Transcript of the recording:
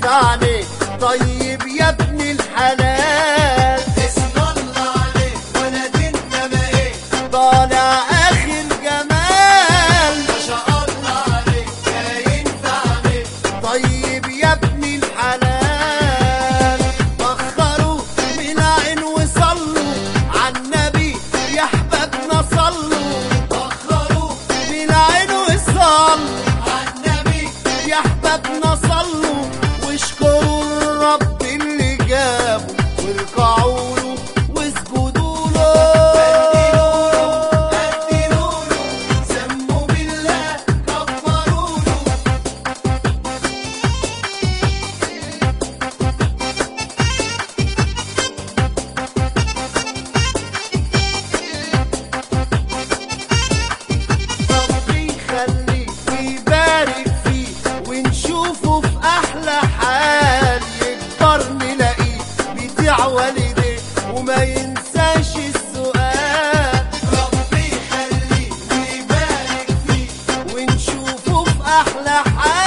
عليك طيب يا ابن الحلال. اسم الله عليك ولد انما ايه طالع اخر جمال. ما شاء الله عليك باين في عليك طيب يا ابن الحلال. بخروا من العين وصلوا عالنبي يا احبابنا صلوا. بخروا من العين وصلوا عالنبي يا احبابنا صلوا. واشكروا الرب اللي جابه واركعوا له واسجدوا له. قدلوا له سموا بالله كبروا له. ربي يخليه ويبارك فيه ونشوفه في احلى حال. يكبر نلاقيه بيطيع والديه وما ينساش السؤال. ربي يخليه ويبارك فيه ونشوفه في احلى حال.